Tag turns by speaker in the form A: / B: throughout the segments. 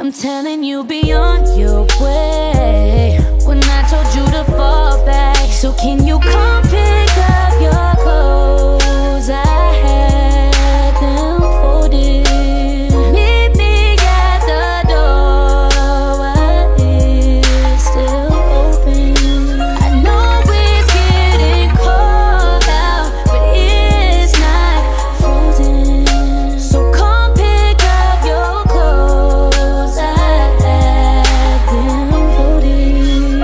A: I'm telling you, be on your way. When I told you to fall back, so can you come pick up your clothes? I had them folded. Meet me at the door while it's still open. I know it's getting cold out, but it's not frozen. So come pick up your clothes. I had them folded.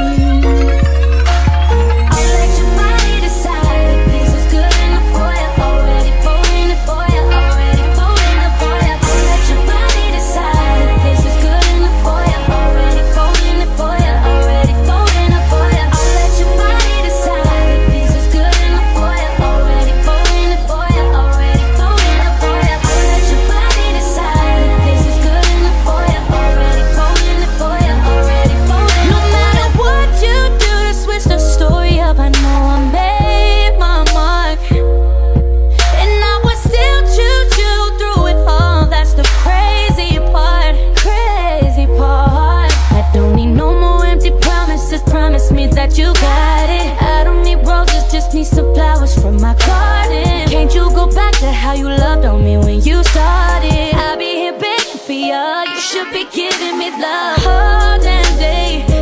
A: I'll let your body decide if this is good enough for you. Already folding it for you. Already folding it for you. I'll let your body decide if this is good enough for you. Already folding it for you. Already folding it for you. I'll let your body decide if this is good enough for you. Already folding it for you. Already folding it for you. I'll let your body decide if this is good enough for you. Already folding it for you. Already folding it. No matter what you do to switch the story up, I know I made my mark, and I would still choose you through it all. That's the crazy part, crazy part. I don't need no more empty promises. Promise me that you got it. I don't need roses, just need some flowers from my garden. Can't you go back to how you loved on me when you started? I'll be here begging for you. You should be giving me love all damn day.